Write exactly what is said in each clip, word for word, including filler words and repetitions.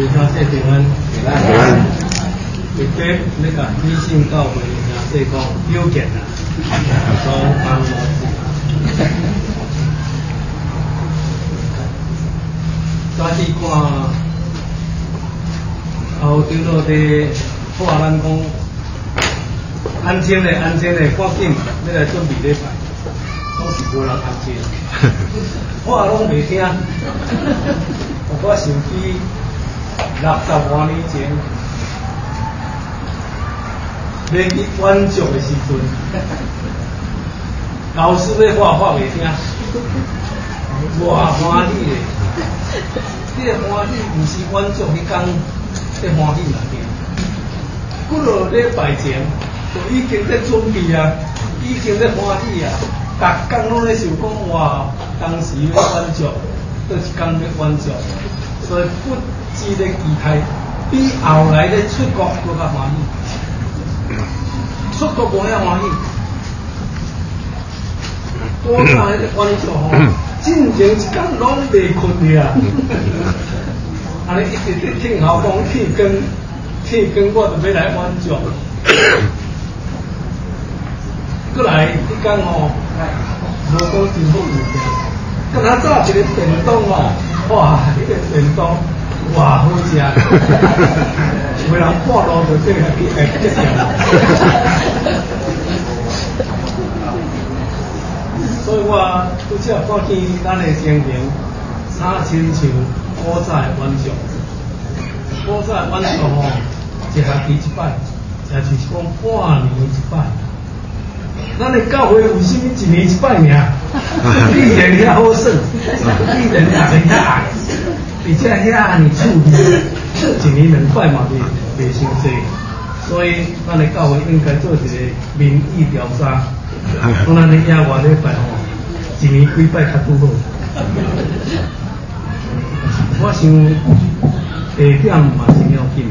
兄弟平安，平安。特别那个微信教会兄弟讲有见啦，都帮我。早起看，后头落地，我话咱讲，安静嘞，安静嘞，赶紧要来准备礼拜，拢是无人安静。我拢袂听，我想起六十多年前，练去晚足的时阵，老师要画画袂听，偌欢喜嘞！这个欢喜毋是晚足迄天，这欢喜来的。几落礼拜前就已经在准备啊，已经在欢喜啊。逐工拢咧想讲哇，当时要晚足，倒一工要晚足，所以不值得期待，比后来咧出国更较欢喜。出国无遐欢喜，多早迄个晚足吼，进前一工拢袂困去啊。安尼一直伫听校讲铁光，铁光我就要来晚足。过来迄工吼。无讲真好物件，敢若早一个便当哦，哇，迄个便当哇好食，有人半路就这个去哎结账。所以我拄则看见咱的情形，差亲像古早的晚足，古早的晚足吼，一学期一摆，也就是讲半年一摆。咱的教会有啥物一年一摆尔？你人遐好耍，你人也是遐矮，而且遐安尼处理，一年两摆嘛袂袂伤济，所以咱的教会应该做一个民意调查，讲咱的野外礼拜吼，一年几摆较拄好。我想地点嘛是要紧，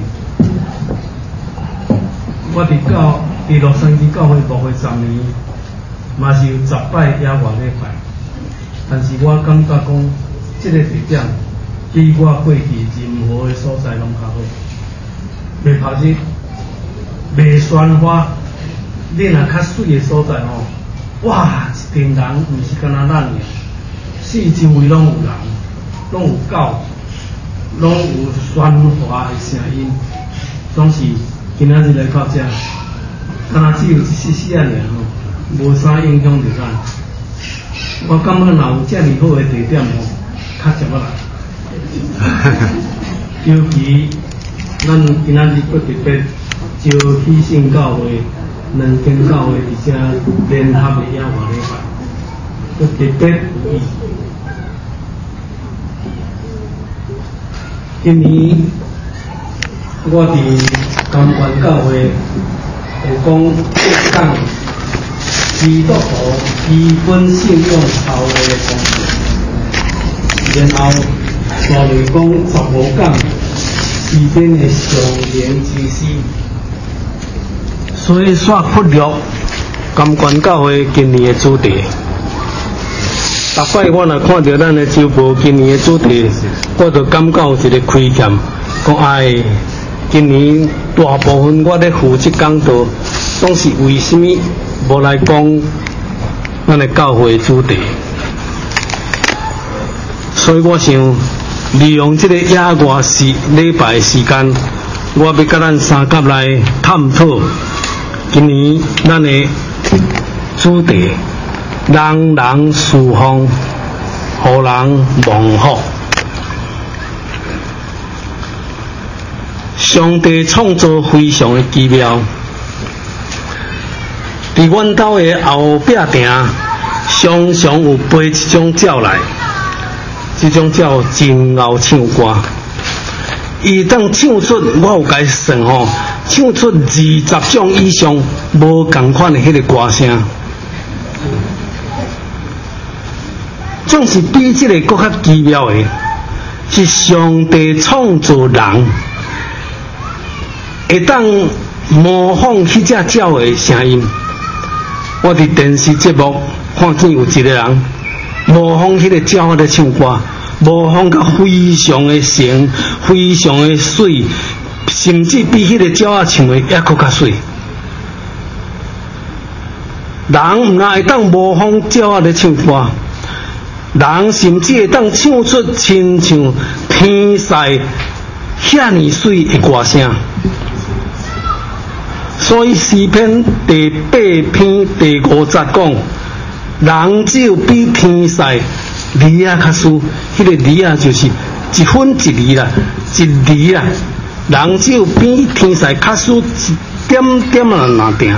我伫教。伫洛杉矶教会牧会十年，嘛是有十摆野外礼拜，但是我感觉讲，这个地点比我过去任何的所在拢较好，袂拍日，袂喧哗。你若较水的所在吼，哇，一群人毋是干那咱尔，四周围拢有人，拢有狗，拢有喧哗的声音，总是今仔日来到这。敢若只有一丝丝啊尔吼，无啥影响着咱。我感觉若有遮尔好的地点吼，较接我来。尤其咱今仔日搁特别招喜信教会、两间教会而且联合的野外礼拜，搁特别有意。今年我伫甘泉教会。有讲这档基督徒基本信用头的工作，然后所谓讲十五讲时间的上言之师，所以煞忽略甘泉教会今年的主题。逐摆我若看到咱的周报今年的主题，我就感觉有一个亏欠，讲哎。今年大部分我咧负责讲道，拢是为什么无来讲咱的教会主题？所以我想利用这个野外时礼拜时间，我要甲咱三甲来探讨今年咱的主题：人人侍奉，互人蒙福。上帝创造非常的奇妙，伫阮兜的后壁埕，常常有飞一种鸟来，这种鸟真会唱歌。伊当唱出，我有甲伊算吼，唱出二十种以上无同款的迄个歌声，总是比这个更较奇妙的，是上帝创造人。会当模仿迄只鸟的声音。我伫电视节目看见有一个人模仿迄个鸟咧唱歌， 无风甲非常的咸，非常的水，甚至比迄个鸟仔唱的还佫较水。人毋但会当模仿鸟仔咧唱歌，人甚至会当唱出亲像天使遐尼水的歌声。所以诗篇第八篇第五节讲，人只有比天使离啊较输，迄、那个离啊就是一分一厘啦，一厘啦。人只有比天使较输一点点啊那定。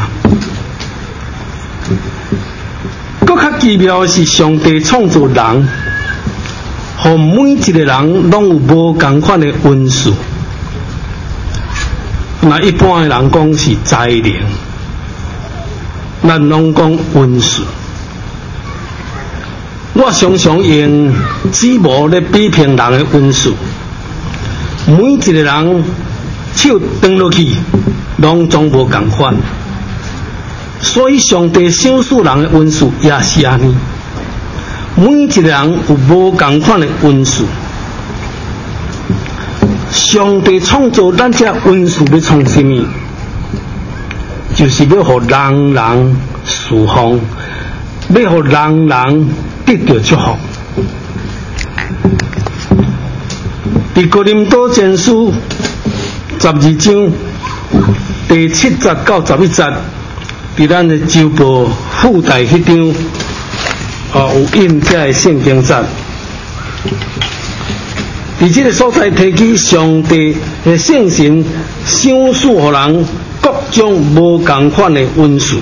更较奇妙的是，上帝创造人，互每一个人拢有无同款的温数。那一般的人讲是才能，咱拢讲温数。我常常用指模来比评人的温数，每一个人手放落去，拢总无同款。所以上帝赏赐人的温数也是安尼，每一个人有无同款的温数。上帝创造咱这温数要创什么？就是要互人人侍奉，要互人人得到祝福。伫哥林多前书十二章第七节到十一节，伫咱的周报附带迄张，啊有印这的圣经节。伫这个所在提起上帝的圣神赏赐予人各种无同款的温数，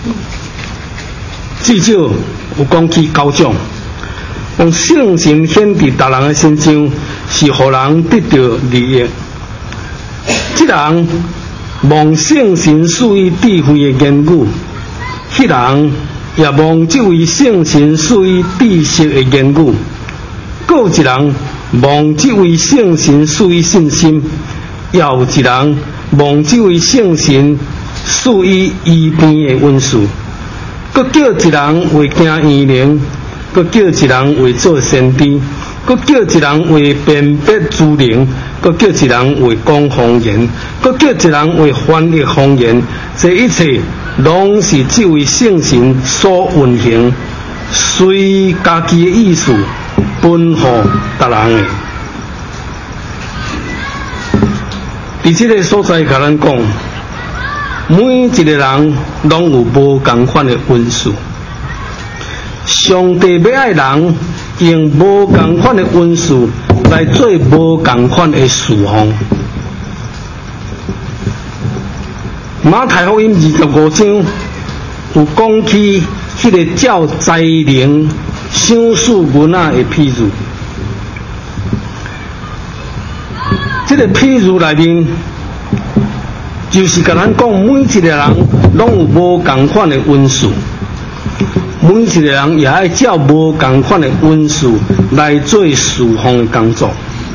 至少有讲起九种。用圣神显伫达人的身上，是予人得到利益。这人望圣神赐予智慧的言语，迄人也望这位圣神赐予知识的言语。各有一人望这位圣神赐予信心，也有一人望这位圣神赐予医病的温数。搁叫一人为行医灵，搁叫一人为做先知，搁叫一人为辨别诸灵，搁叫一人为讲方言，搁叫一人为翻译方言。这一切拢是这位圣神所运行，随家己的意思分予达人的。伫这个所在，甲咱讲，每一个人拢有无同款的温数。上帝要爱人用无同款的温数来做无同款的侍奉。马太福音二十五章有讲起迄个照才能赏赐囡仔的譬喻。这个譬喻内面，就是甲咱讲，每一个人拢有无同款的温数，每一个人也爱照无同款的温数来做侍奉的工作。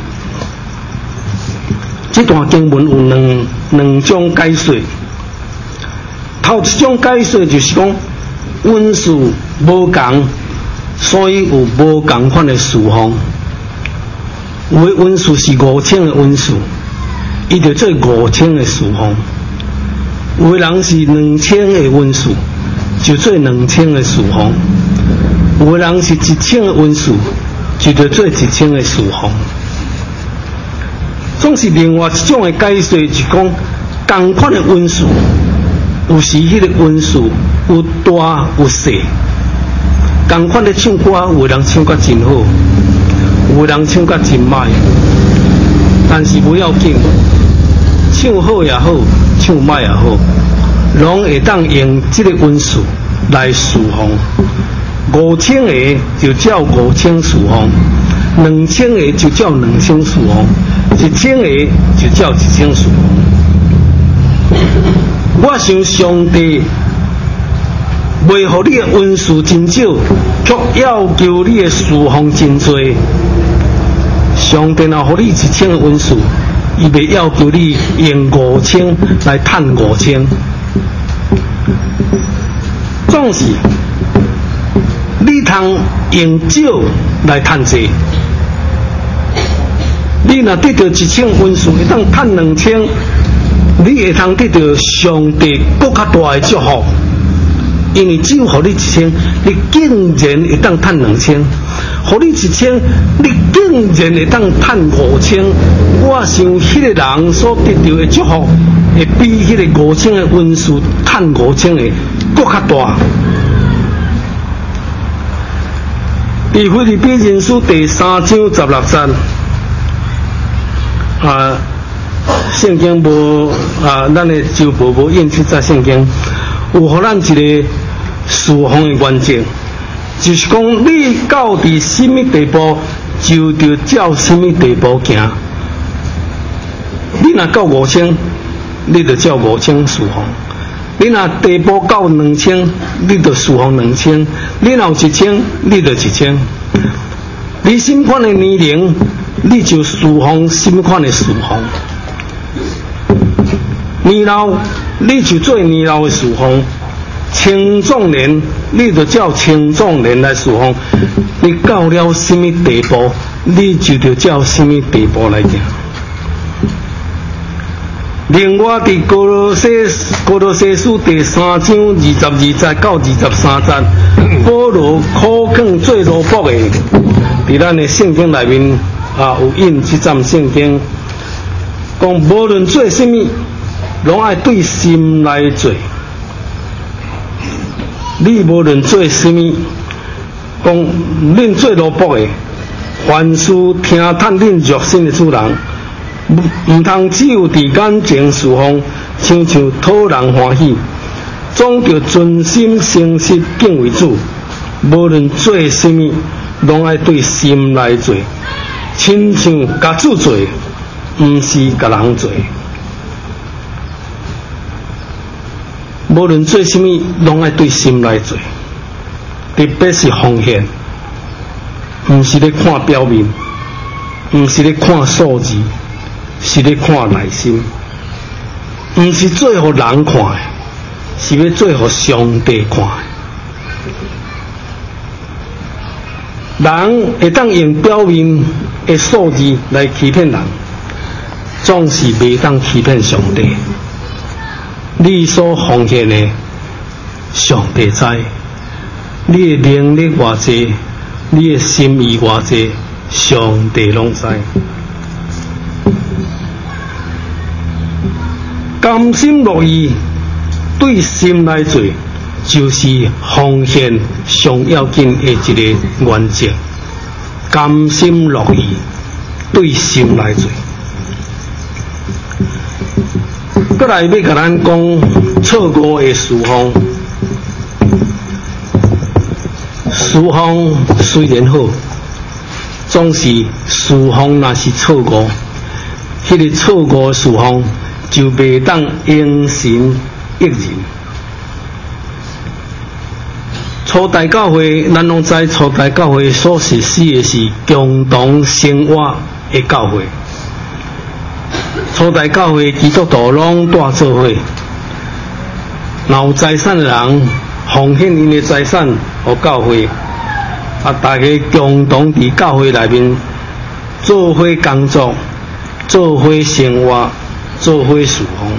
这段经文有两两种解说。头一种解说就是讲，温数无同，所以有无同款的侍奉。有的温数是五千的温数，伊就做五千的侍奉；有的人是两千的温数，就做两千的侍奉；有的人是一千的温数，就着做一千的侍奉。总是另外一种的解说，是讲同款的温数，有时迄个温数有大有小。同款的唱歌，有的人唱歌真好。有人唱甲真歹，但是不要紧，唱好也好，唱歹也好，拢会当用这个温数来侍奉。五千个就叫五千侍奉，两千个就叫两千侍奉，一千个就叫一千侍奉。我想上帝袂互你的温数真少，却要求你的侍奉真多。上帝若互你一千个温数，伊袂要求你用五千来赚五千。总是你通用少来赚济， 你若得到一千分数，会当赚两千，你会通得到上帝更较大的祝福。因为只有互你一千，你竟然会当赚两千；互你一千，你竟然会当赚五千。我想，迄个人所得到的祝福，会比迄个五千的分数赚五千的更较大。伫腓立比人书第三章十六节，啊，圣经无啊，咱的周报无印出在圣经，有互咱一个侍奉的原则，就是讲你到伫什么地步，就着照什么地步行。你若到五千，你就照五千侍奉；你若地步到两千，你就侍奉两千；你若有一千，你就一千。你什么款的年龄，你就侍奉什么款的侍奉。年老，你就做年老的侍奉。青壮年，你就照青壮年来侍奉；你到了什么地步，你就得照什么地步来行。另外，伫哥罗西哥罗西书第三章二十二节到二十三节，保罗苦劝做奴仆的，伫咱的圣经内面啊有印这张圣经，讲无论做什么，拢爱对心来做。你无论做什么，讲恁做奴仆的，凡事听探恁肉身的主人，唔通只有伫眼前侍奉，亲像讨人欢喜，总着存心诚实敬畏主。无论做什么，拢爱对心来做，亲像甲主做，唔是甲人做。无论做什么，拢爱对心来做，特别是奉献，唔是咧看表面，唔是咧看数字，是咧看内心，唔是做互人看的，是要做互上帝看的。人会当用表面的数字来欺骗人，总是袂当欺骗上帝。你所奉献的，上帝知；你的能力偌济，你的心意偌济，上帝拢知。甘心乐意对心来做，就是奉献上要紧的一个原则。甘心乐意对心来做。过来要甲咱讲错误的侍奉，侍奉虽然好，总是侍奉若是错误，迄、那个错误的侍奉就袂当应神益人。初代教会，咱拢知初代教会所实施的是共同生活的教会。初代教会基督徒拢住做伙，若有财产的人奉献因的财产予教会，啊，大家共同伫教会内面做伙工作，做伙生活，做伙侍奉。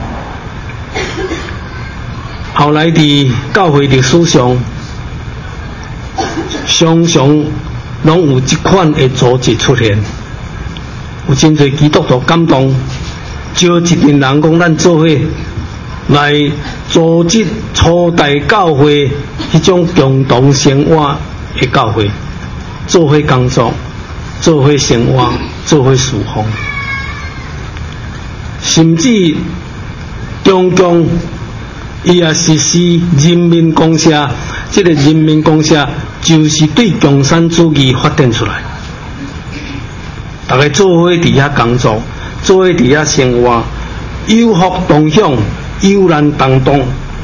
后来伫教会历史上，常常拢有这款的组织出现。有真侪基督徒感动，招一群人讲，咱做伙来组织初代教会迄种共同生活的教会，做伙工作，做伙生活，做伙侍奉，甚至中共伊也实施人民公社。这个人民公社就是对共产主义发展出来。大家做伙伫遐工作，做伙伫遐生活，有福同享，有难同当。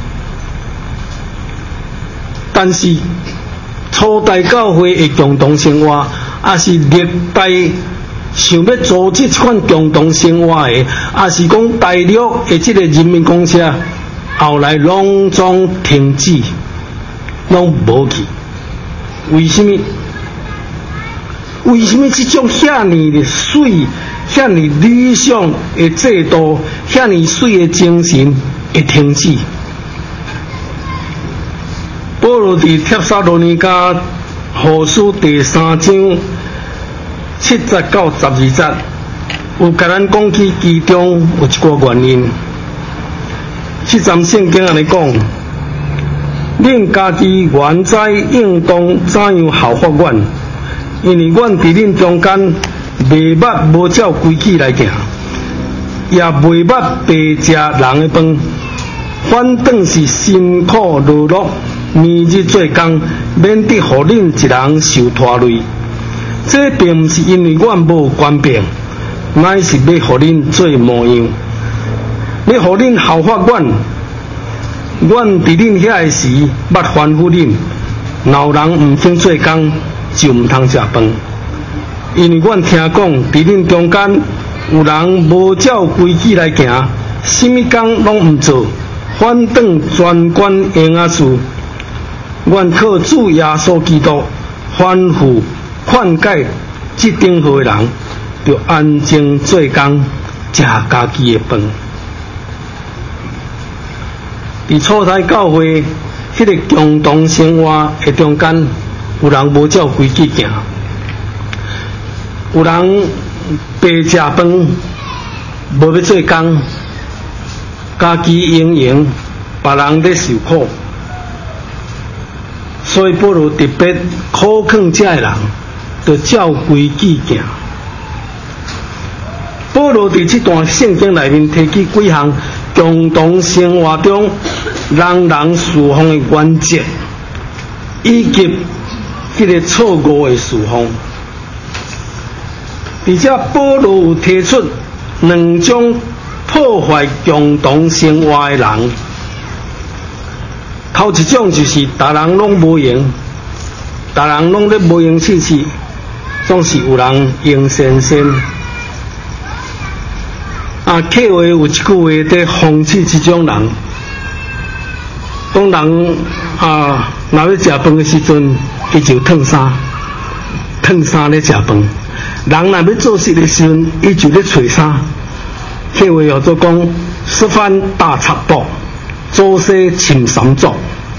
但是初代教会的共同生活，也是历代想要组织这款共同生活的，也是讲大陆的这个人民公社，后来拢总停止，拢无去。为什么？ 为什么这种遐尼水、遐尼理想的制度、遐尼水的精神会停止？保罗伫帖撒罗尼迦后书第三章七节到十二节，有甲咱讲起其中有一个原因。这章圣经安尼讲。恁家己原知应当怎样效法阮，因为阮伫恁中间袂捌无照规矩来行，也袂捌白食人的饭，反倒是辛苦劳碌，年日做工，免得互恁一人受拖累。这并毋是因为阮无权柄，乃是要互恁做模样，要互恁效法阮。阮伫恁遐个时，捌吩咐恁，老人毋肯做工，就毋通食饭。因为阮听讲，伫恁中间有人无照规矩来行，什么工拢毋做，反倒专管闲仔事。阮靠主耶稣基督吩咐劝解即等号的人，就安静做工，食家己的饭。伫初代教会迄个共同生活的中间，有人无照规矩行，有人白食饭，无要做工，家己营营，别人咧受苦，所以保罗特别苦劝这个人，要照规矩行。保罗伫这段圣经内面提起几项共同生活中人人侍奉的原则，以及迄个错误的侍奉。而且保罗有提出两种破坏共同生活的人。头一种就是逐人拢无闲，逐人拢咧无闲试试，总是有人用先先。啊，客话有一句话在讽刺这种人，当人啊，若要食饭的时阵，伊就烫衫，烫衫咧食饭；人若要做事的时阵，伊就咧找衫。客话叫做讲，吃饭大插步，做事请三足。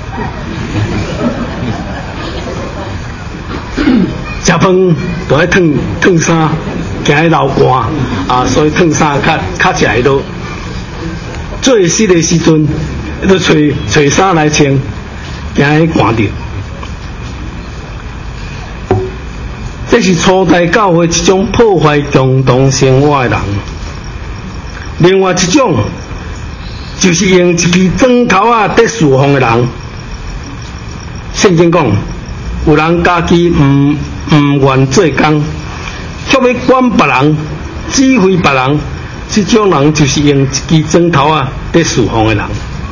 食饭就爱烫烫衫。行喺流汗啊，所以烫衫较较食会落。做事的时阵，都找找衫来穿，行喺寒着。这是初代教会一种破坏共同生活的人。另外一种，就是用一支砖头啊在侍奉的人。圣经讲，有人家己唔唔愿做工。却要管别人，指挥别人，这种人就是用一支砖头啊在侍奉的人。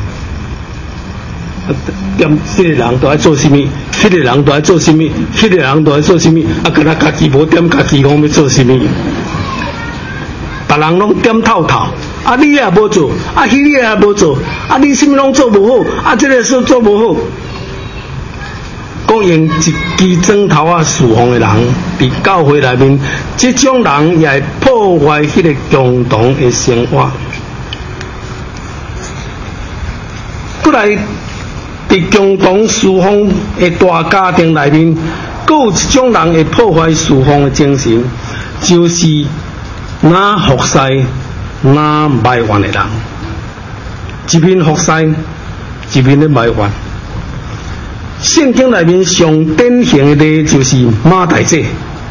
点这个人都爱做什么？这个人都爱做什么？这个人都爱做什么？啊，跟他家己无点，家己讲要做什么？别人拢点透透，啊，你也无做，啊，迄个也无做，啊，你什么拢做无好，啊，这个事做无好。讲用一支砖头啊侍奉的人，伫教会内面，这种人也会破坏迄个共同的生活。过来，伫共同侍奉的大家庭内面，阁有一种人会破坏侍奉的精神，就是哪服侍哪埋怨的人，一面服侍，一面咧埋怨。圣经内面上典型的例就是马大姐。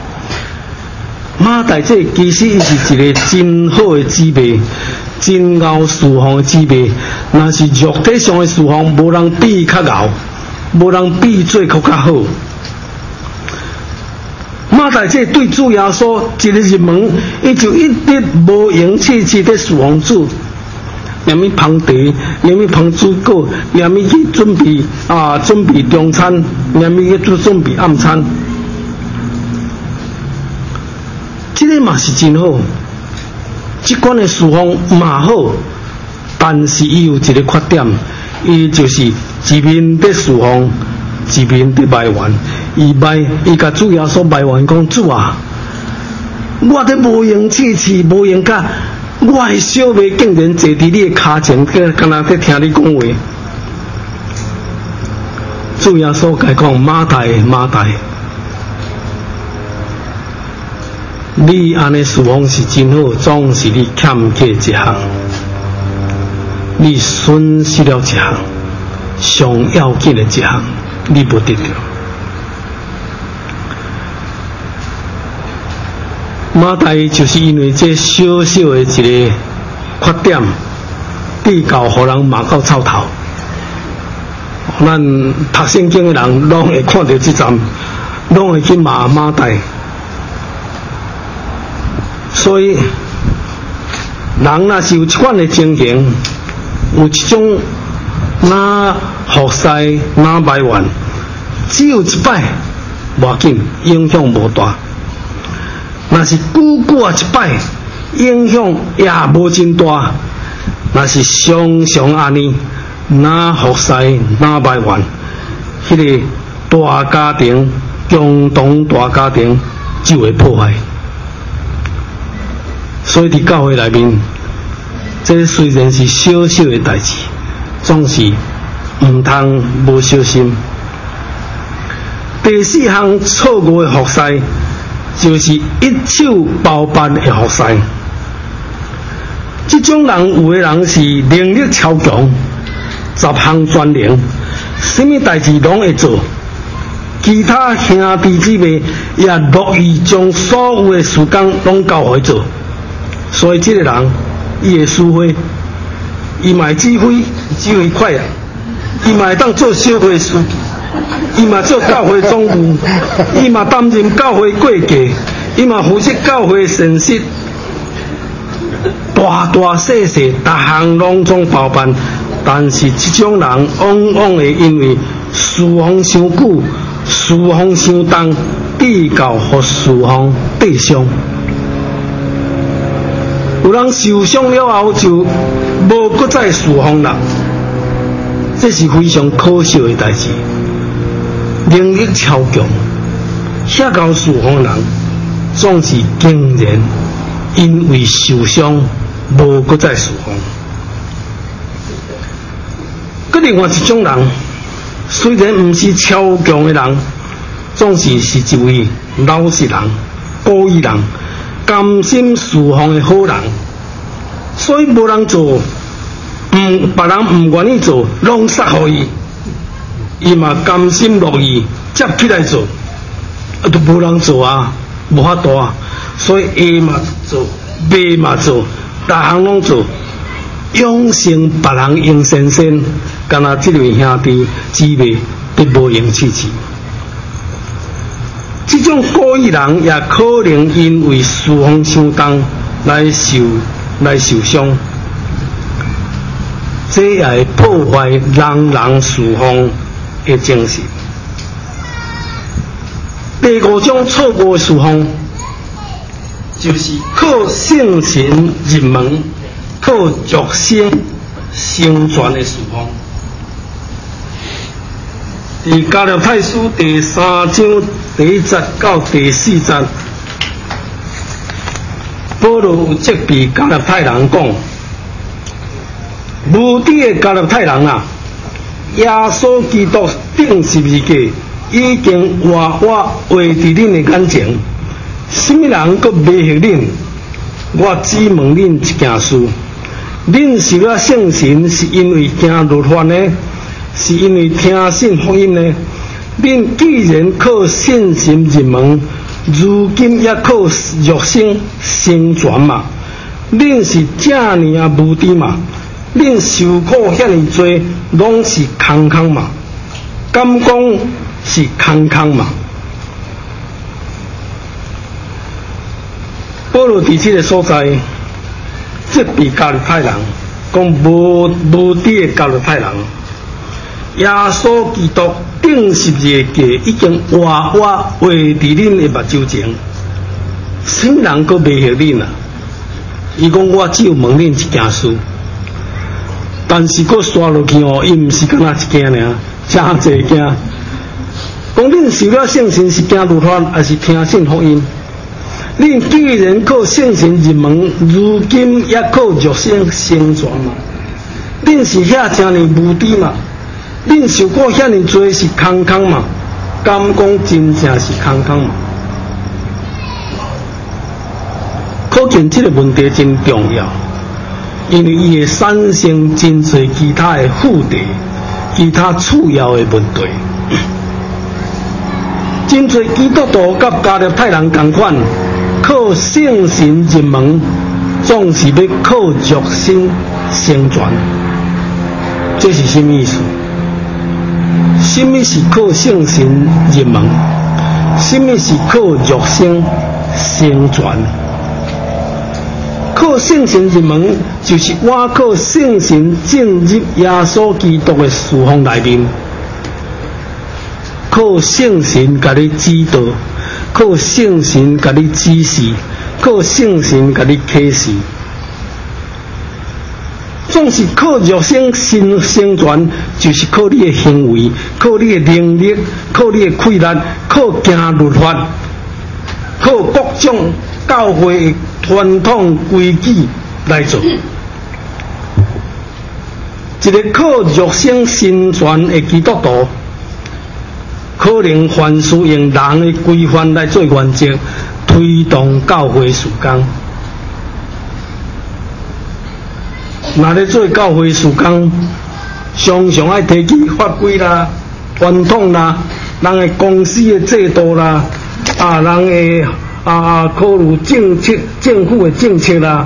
马大姐其实伊是一个真好的姊妹，真熬侍奉的姊妹。若是肉体上的侍奉，无人比伊较熬，无人比伊做较较好。马大姐对主耶稣一日入门，伊就一直无勇气去咧侍奉主。连咪捧茶，连咪捧水果，连咪去准备啊，准备中餐，连咪去做准备暗餐。这个嘛是真好，这款的侍奉嘛好，但是伊有一个缺点，伊就是一面在侍奉，一面在埋怨， 伊卖，伊甲主耶稣卖完讲主啊，我伫无用试试，无用甲，我诶小妹竟然坐伫你诶骹前，敢若在听你讲话。主耶稣甲讲马大马大，你安尼侍奉是真好，总是你欠缺一项，你损失了一项，上要紧的一项，你无得到。马大就是因为这小小的一个缺点，地教互人骂到臭头。咱读圣经的人拢会看到这站，拢会去骂马大。所以，人若是有这款的情形，有一种哪服侍哪埋怨，只有一摆，无要紧，影响无大。若是久久啊一摆，影响也无真大。若是常常安尼，哪服侍哪埋怨，迄、那个大家庭、共同大家庭就会破坏。所以伫教会内面，这虽然是小小的代志，总是毋通无小心。第四项错误的服侍，就是一手包办的服侍。这种人，有的人是能力超强，十项全能，什么代志拢会做。其他兄弟姊妹也乐意将所有的事工拢交互伊做。所以这个人，伊会指挥，伊嘛会指挥，指挥快啊！伊嘛会当做小会书记，伊嘛做教会总务，伊嘛担任教会过继，伊嘛负责教会神事，大大小小，逐项拢总包办。但是这种人往往会因为事奉伤久，事奉伤重，地教和事奉对伤。有人受伤了后就无搁再侍奉啦，这是非常可惜的代志。能力超强、遐高侍奉的人，总是竟然因为受伤无搁再侍奉。搁另外一种人，虽然毋是超强的人，总是是一位老实人、故意人。甘心侍奉的好人，所以无人做，唔别人唔愿意做，拢塞互伊，伊嘛甘心乐意接起来做，啊都无人做啊，无法度啊，所以 A 嘛做 ，B 嘛做，逐项拢做，养成别人用先生，敢若这位兄弟姊妹都无用试试。这种故意人也可能因为侍奉伤重来受来受伤，这也会破坏人人侍奉的精神。第五种错误的侍奉，就是靠圣神入门、靠肉身生存的侍奉。伫加勒太书第三章第一节到第四节，保罗有责备加勒太人讲：无知的加勒太人啊，耶稣基督顶十字架已经活活画伫恁的眼前，什么人阁迷惑恁？我只问恁一件事：恁受了圣神是因为行律法呢？是因为听信福音呢？恁既然靠信心入门，如今也靠肉身生存嘛？恁是这样啊无知嘛？恁受苦遐尼多，拢是空空嘛？敢讲是空空嘛？保罗伫这个所在，责备加勒太人，讲无无知的加勒太人。耶稣基督顶十字架已经活活画伫恁的目睭前，什么人阁迷惑恁啊？伊讲我只有问恁一件事，但是阁刷落去哦，伊毋是干那一件尔，真侪件。 讲恁受了圣神是行律法，还是听信福音？恁既然靠圣神入门，如今也靠肉身生存嘛？恁是遐真哩无知嘛？恁受过遐尼多是空空嘛？敢讲真正是空空嘛？可见这个问题真重要，因为伊会产生真侪其他的副题、其他次要的问题。真侪基督徒甲加入太人同款，靠圣神入门，总是要靠肉身生存。这是什么意思？什么是靠圣神入门？什么是靠肉身生存？靠圣神入门，就是我靠圣神进入耶稣基督的事奉内面，靠圣神甲你指导，靠圣神甲你指示，靠圣神甲你启示。总是靠肉身生生存，就是靠你的行为，靠你的能力，靠你的气力，靠行律法，靠各种教会的传统规矩来做。一个靠肉身生存的基督徒，可能凡事用人的规范来做原则，推动教会事工。若咧做教会事工，常常爱提起法规啦、传统啦、人的公司的制度啦，啊，人的啊考虑政策、政府的政策啦，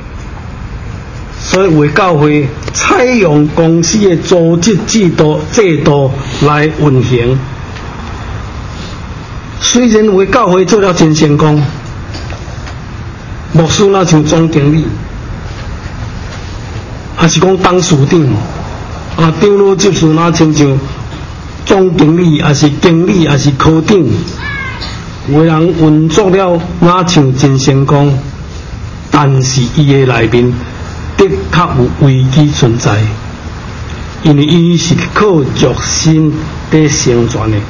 所以为教会采用公司的组织制度制度来运行。虽然为教会做了真成功，牧师那像总经理。还是讲董事长，啊，长老执事那亲像总经理，还是经理，还是科长，有人运作了那像真成功，但是伊的内面的确有危机存在，因为伊是靠肉身在生存的。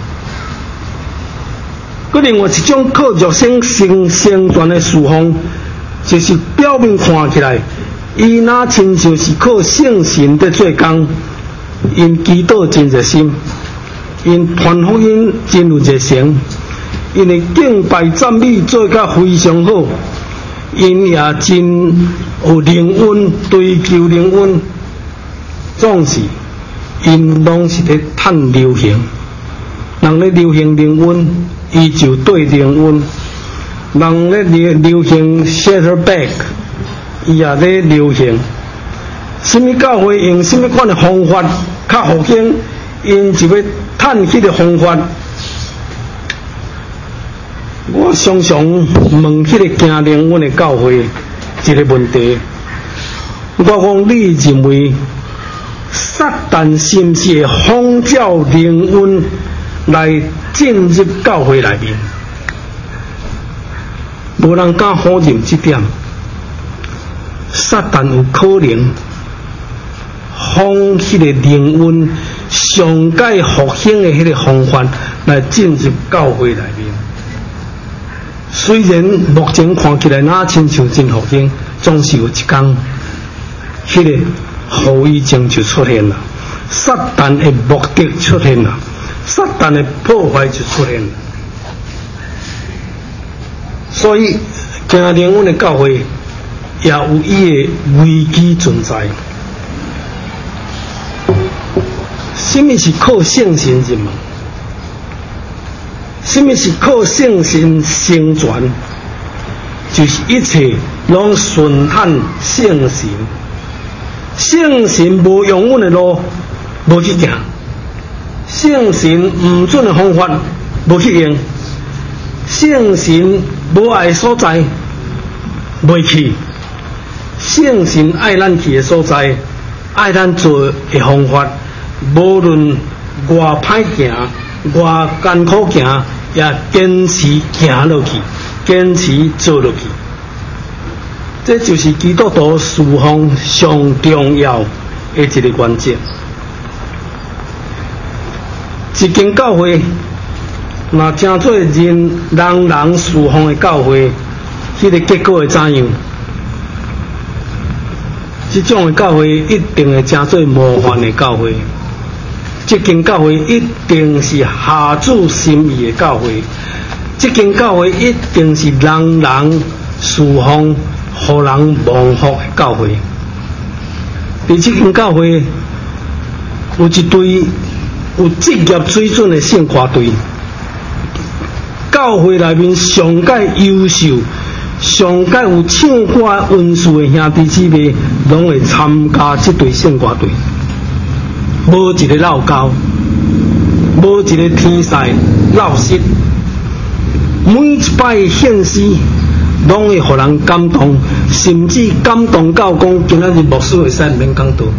佮另外一种靠肉身生生存的事奉，就是表面看起来。伊那亲像是靠圣神在做工，因祈祷真热心，因传福音真有热诚，因的敬拜赞美做甲非常好，因也真有灵恩，追求灵恩，总是因拢是咧趁流行，人咧流行灵恩，伊就对灵恩；人咧流流行 Shutterback。伊也咧流行，什么教会用什么款的方法较好行，因就要趁迄个方法。我常常问迄个行灵恩的教会一个问题，我讲你认为撒旦是不是会仿照灵恩来进入教会内面？无人敢否认这点。撒旦有可能仿迄个灵恩上界复兴的迄个方法来进入教会内面。虽然目前看起来那亲像真复兴，总是有一天，迄个后遗症就出现了，撒旦的目的出现了，撒旦的破坏就出现了。所以，行灵恩的教会。也有伊的危机存在。什么是靠圣神入门？什么是靠圣神生存？就是一切拢顺探圣神。圣神无用阮的路，无去行；圣神唔准的方法，无去用；圣神无爱所在，未去。圣神爱咱去的所在，爱咱做的方法，无论偌歹行、偌艰苦行，也坚持行落去，坚持做落去。这就是基督徒事奉上重要的一个关键。一间教会那正做人人人侍奉的教会，迄、那个结果会怎样？这种的教会一定会正做模范的教会。这间教会一定是下主心意的教会。这间教会一定是人人侍奉、互人蒙福的教会。伫这间教会有一队有职业水准的圣歌队，教会内面上界优秀、上界有唱歌恩赐的兄弟姊妹，拢会参加这队圣歌队。无一个漏交，无一个天才漏失。每一摆献诗，拢会互人感动，甚至感动到讲，今仔日牧师会使毋免讲道。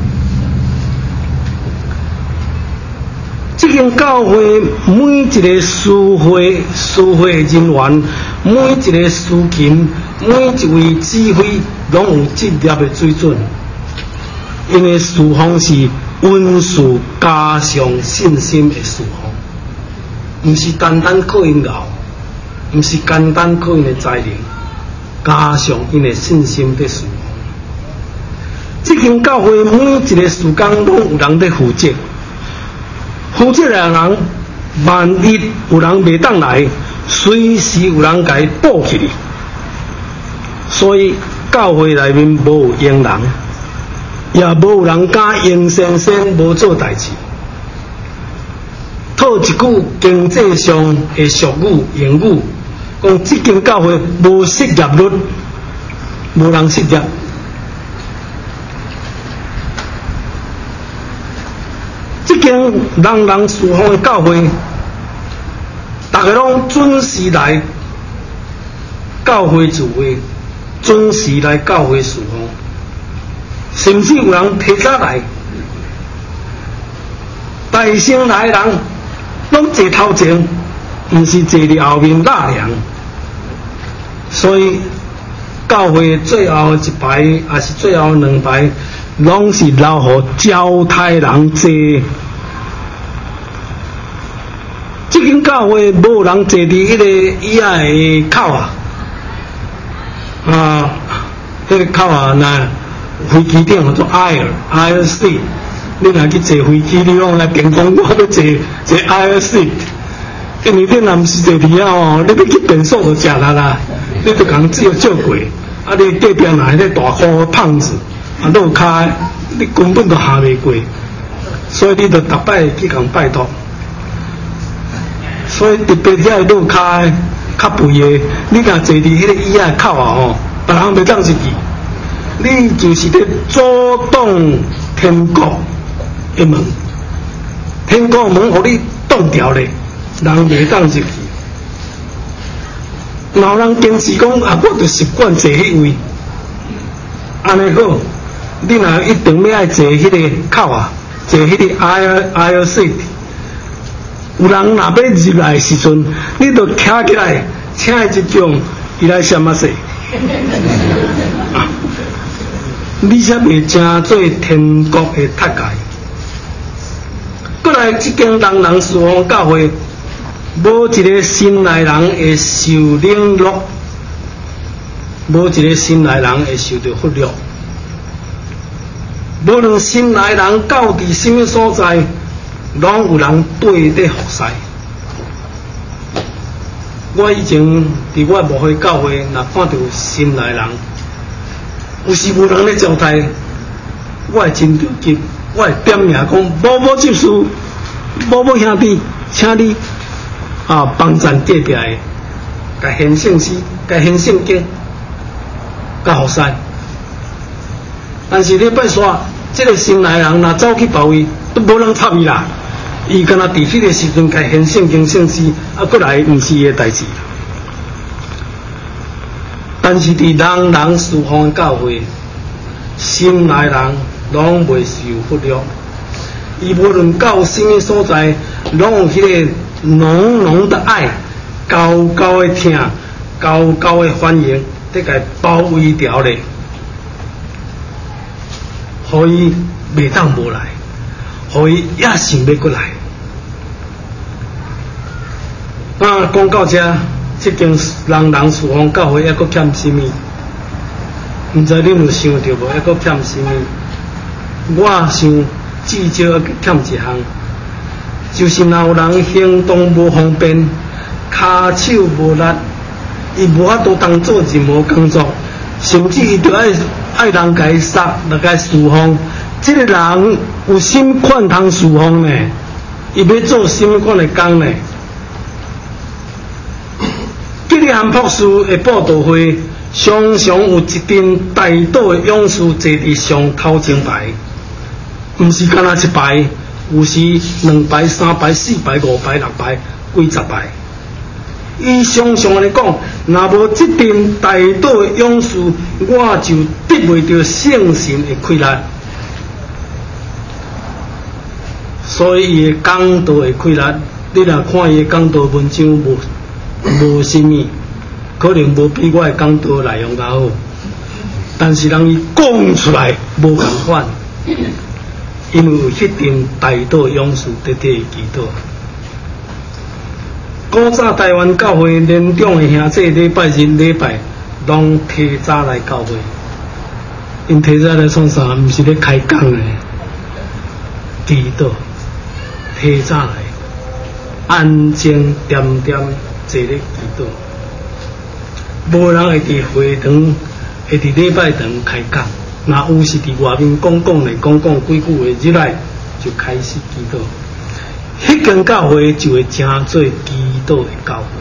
这间教会每一个司会、司会人员，每一个司琴，每一位指挥，拢有职业的水准。因为侍奉是温顺加上信心的侍奉，毋是单单靠因熬。毋是简单靠因的才能，加上因的信心的事。这间教会每一个事工拢有人在负责，负责的人万一有人袂当来，随时有人甲伊补起哩。所以教会内面无有闲人，也无有人敢闲生生无做代志。套一句经济上的俗语用语，讲这间教会无失业率，无人失业。这间人人侍奉的教会，大家拢准时来教会聚会，准时来教会侍奉，甚至有人提早来，大声来的人。拢坐头前，毋是坐伫后面纳凉。所以教会最后一排，也是最后两排，拢是留互招待人坐。这间教会无人坐伫迄个椅仔的口啊，啊，迄、那个口啊，那飞机顶叫做 air air seat。你若去坐飞机，你讲来健康，我要坐坐 air seat， 因为你若毋是坐伫遐哦，你要去便所就食力啦，你就共只有照过，啊，你隔壁若迄个大块胖子，啊，落骹，你根本就下袂过，所以你就逐摆去共拜托。所以特别遐落骹较肥的，你若坐伫迄个椅仔口啊吼，别人袂当入去，你就是咧阻挡天国的门，天国门互你挡掉咧，人袂当入去。若有人坚持讲啊，我就习惯坐迄位，安尼好，你若一定要爱坐迄个口啊，坐迄个 aisle aisle seat。有人若要入来的时阵，你就徛起来，请伊一种，伊来闪啊说，你才袂正做天国的塔界。过来，这间人人侍奉教会，无一个新来人会受冷落，无一个新来人会受到忽略。无论新来人到伫什么所在，拢有人对咧服侍。我以前伫我牧会教会，若看到新来人，有时无人咧招待，我会真着急，我会点名讲：某某执事、某某兄弟，请你啊帮衬隔壁的，甲献圣诗，甲献圣经，甲服侍。但是你别说，这个新来人若走去别位，都无人插伊啦。伊敢若伫迄个时阵，甲献圣经圣诗，啊，过来毋是伊的代志。但是伫人人侍奉的教会，新来人拢袂受忽略。伊无论到什么所在，拢有迄个浓浓的爱，高高的听，高高的欢迎，得甲包围住咧，互伊袂当无来。互伊也想要过来， 啊，讲到这，这间人人事奉教会还佫欠什么？毋知恁有想到无？还佫欠什么？我想至少欠一项，就是若有人行动无方便，骹手无力，伊无法度当做任何工作，甚至伊着爱爱人甲伊杀，来甲伊侍奉。这个人有什么款通侍奉呢？伊要做什么款的工呢？吉利汉博士的报道会，常常有一阵大岛的勇士坐伫上头前排，毋是干那一排，有时两排、三排、四排、五排、六排、几十排。伊常常来讲，若无这阵大岛的勇士，我就得袂到圣神的开力。所以伊的讲道的开力，你若看伊的讲道文章无无什么，可能无比我的讲道内容较好，但是人伊讲出来无共款，因为有迄阵大岛勇士在替伊祈祷。古早台湾教会年长的兄弟礼拜日礼拜拢提早来教会，因提早来创啥？毋是咧开讲的，祈祷。提早来，安静点点坐咧祈祷，无人会伫会堂，会伫礼拜堂开讲，若有是伫外面讲讲咧，讲讲几句话，入来就开始祈祷。迄间教会就会成做祈祷的教会。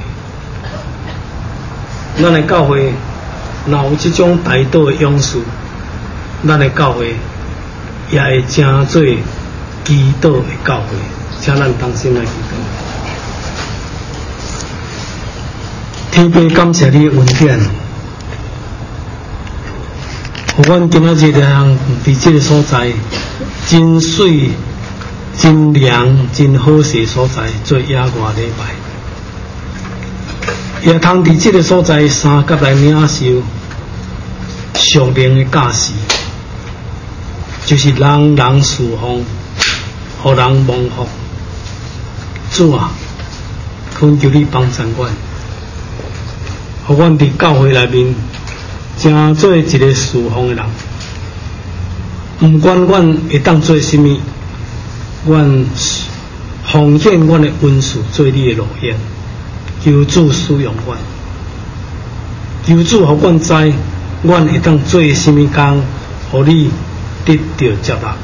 咱的教会若有这种大道的勇士，咱的教会也会成做祈祷的教会。请咱同心来祈祷。天父，感谢你的恩典，互阮今仔日通伫这个所在，真水、真凉、真好势所在做野外礼拜，也通伫这个所在三甲来领受属灵的教示，就是人人侍奉，互人蒙福。主啊，恳求你帮助阮，互阮伫教会内面，成做一个侍奉的人。毋管阮会当做什么，阮奉献阮的恩赐做你的路线，求主使用阮，求主互阮知，阮会当做什么工，互你得到接纳。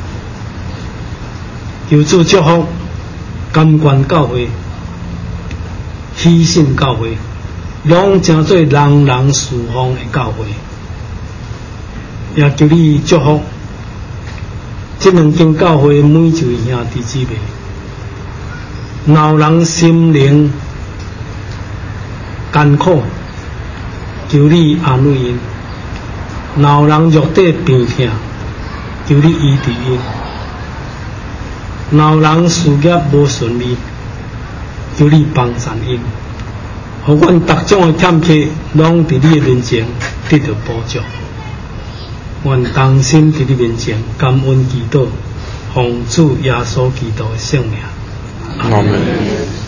求主祝福。甘愿教会、喜信教会，拢成做人人侍奉的教会。也求你祝福这两间教会每一位兄弟姊妹，若有人心灵艰苦，求你安慰因；若有人肉体病痛，求你医治因。若有人事业无顺利，求你帮助因，互阮逐种的欠缺，拢伫你的面前得到补助。愿同心伫你面前感恩祈祷，奉主耶稣基督的圣名。阿门。